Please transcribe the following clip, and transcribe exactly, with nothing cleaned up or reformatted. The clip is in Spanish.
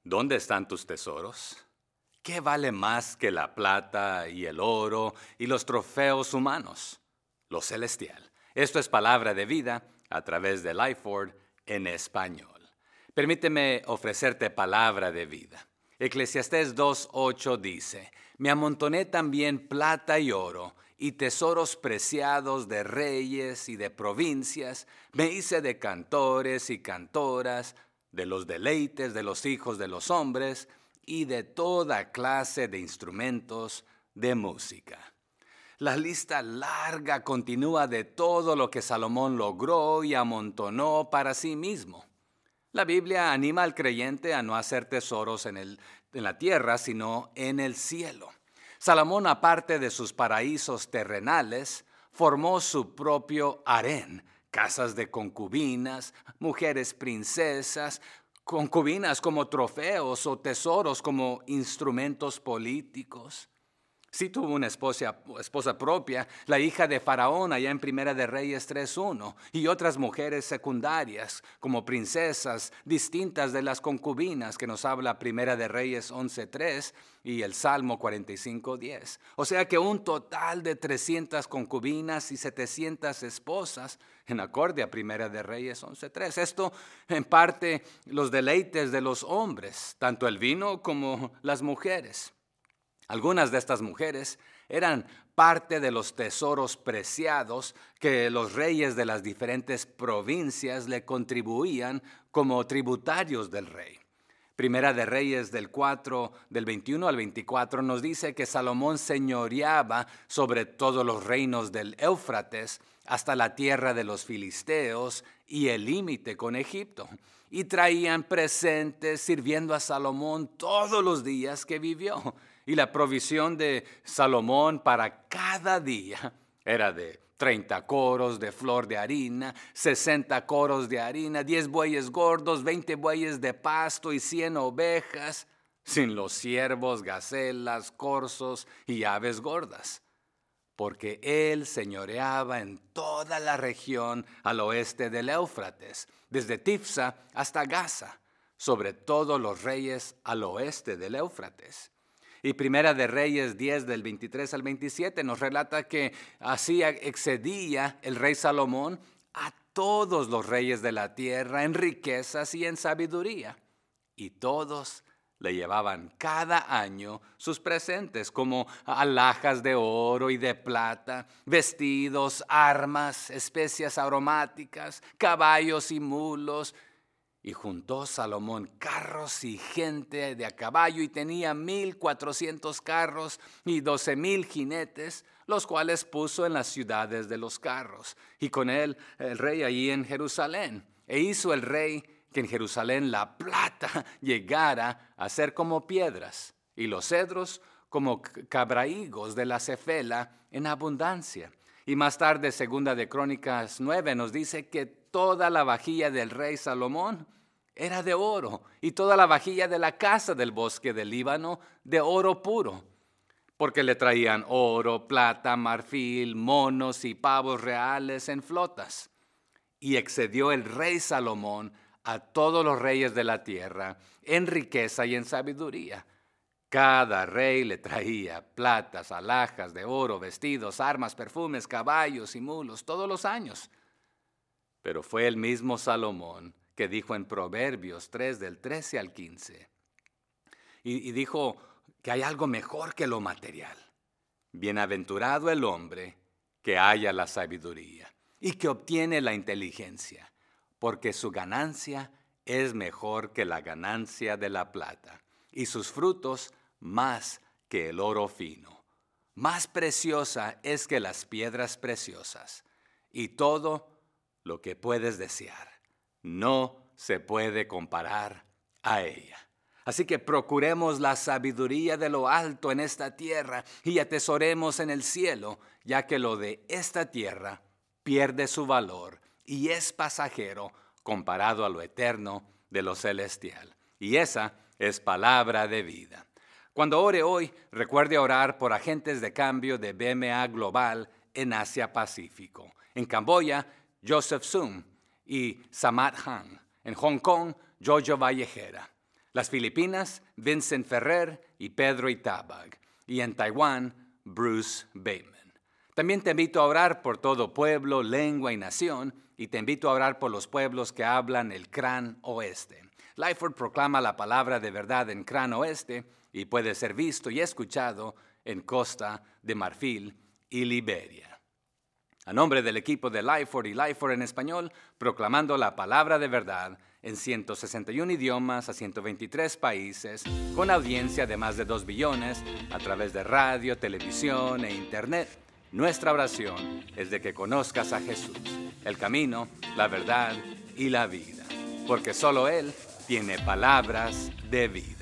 ¿Dónde están tus tesoros? ¿Qué vale más que la plata y el oro y los trofeos humanos? Lo celestial. Esto es palabra de vida a través de Lifeword en español. Permíteme ofrecerte palabra de vida. Eclesiastés dos ocho dice: Me amontoné también plata y oro y tesoros preciados de reyes y de provincias. Me hice de cantores y cantoras, de los deleites de los hijos de los hombres y de toda clase de instrumentos de música. La lista larga continúa de todo lo que Salomón logró y amontonó para sí mismo. La Biblia anima al creyente a no hacer tesoros en, el, en la tierra, sino en el cielo. Salomón, aparte de sus paraísos terrenales, formó su propio harén, casas de concubinas, mujeres princesas, concubinas como trofeos o tesoros como instrumentos políticos. Sí tuvo una esposa, esposa propia, la hija de Faraón allá en Primera de Reyes tres uno, y otras mujeres secundarias como princesas distintas de las concubinas que nos habla Primera de Reyes once tres y el Salmo cuarenta y cinco diez. O sea que un total de trescientas concubinas y setecientas esposas en acorde a Primera de Reyes once tres. Esto en parte los deleites de los hombres, tanto el vino como las mujeres. Algunas de estas mujeres eran parte de los tesoros preciados que los reyes de las diferentes provincias le contribuían como tributarios del rey. Primera de Reyes del cuatro, del veintiuno al veinticuatro nos dice que Salomón señoreaba sobre todos los reinos del Éufrates hasta la tierra de los filisteos y el límite con Egipto. Y traían presentes sirviendo a Salomón todos los días que vivió. Y la provisión de Salomón para cada día era de treinta coros de flor de harina, sesenta coros de harina, diez bueyes gordos, veinte bueyes de pasto y cien ovejas, sin los ciervos, gacelas, corzos y aves gordas. Porque él señoreaba en toda la región al oeste del Éufrates, desde Tifsa hasta Gaza, sobre todos los reyes al oeste del Éufrates. Y Primera de Reyes diez del veintitrés al veintisiete nos relata que así excedía el rey Salomón a todos los reyes de la tierra en riquezas y en sabiduría. Y todos le llevaban cada año sus presentes, como alhajas de oro y de plata, vestidos, armas, especias aromáticas, caballos y mulos. Y juntó Salomón carros y gente de a caballo, y tenía mil cuatrocientos carros y doce mil jinetes, los cuales puso en las ciudades de los carros. Y con él el rey allí en Jerusalén. E hizo el rey que en Jerusalén la plata llegara a ser como piedras, y los cedros como cabrahigos de la cefela en abundancia. Y más tarde, Segunda de Crónicas nueve nos dice que toda la vajilla del rey Salomón era de oro, y toda la vajilla de la casa del bosque del Líbano de oro puro, porque le traían oro, plata, marfil, monos y pavos reales en flotas. Y excedió el rey Salomón a todos los reyes de la tierra en riqueza y en sabiduría. Cada rey le traía platas, alhajas de oro, vestidos, armas, perfumes, caballos y mulos todos los años. Pero fue el mismo Salomón que dijo en Proverbios tres, del trece al quince, y, y dijo que hay algo mejor que lo material. Bienaventurado el hombre que halla la sabiduría y que obtiene la inteligencia, porque su ganancia es mejor que la ganancia de la plata, y sus frutos más que el oro fino. Más preciosa es que las piedras preciosas, y todo lo que puedes desear no se puede comparar a ella. Así que procuremos la sabiduría de lo alto en esta tierra y atesoremos en el cielo, ya que lo de esta tierra pierde su valor y es pasajero comparado a lo eterno de lo celestial. Y esa es palabra de vida. Cuando ore hoy, recuerde orar por agentes de cambio de B M A Global en Asia Pacífico. En Camboya, Joseph Sum y Samat Han. En Hong Kong, Jojo Vallejera. Las Filipinas, Vincent Ferrer y Pedro Itabag. Y en Taiwán, Bruce Bateman. También te invito a orar por todo pueblo, lengua y nación, y te invito a orar por los pueblos que hablan el Gran Oeste. Lifeword proclama la palabra de verdad en Gran Oeste y puede ser visto y escuchado en Costa de Marfil y Liberia. A nombre del equipo de Lifeword y Lifeword en español, proclamando la palabra de verdad en ciento sesenta y uno idiomas a ciento veintitrés países, con audiencia de más de dos billones a través de radio, televisión e internet. Nuestra oración es de que conozcas a Jesús, el camino, la verdad y la vida, porque solo Él tiene palabras de vida.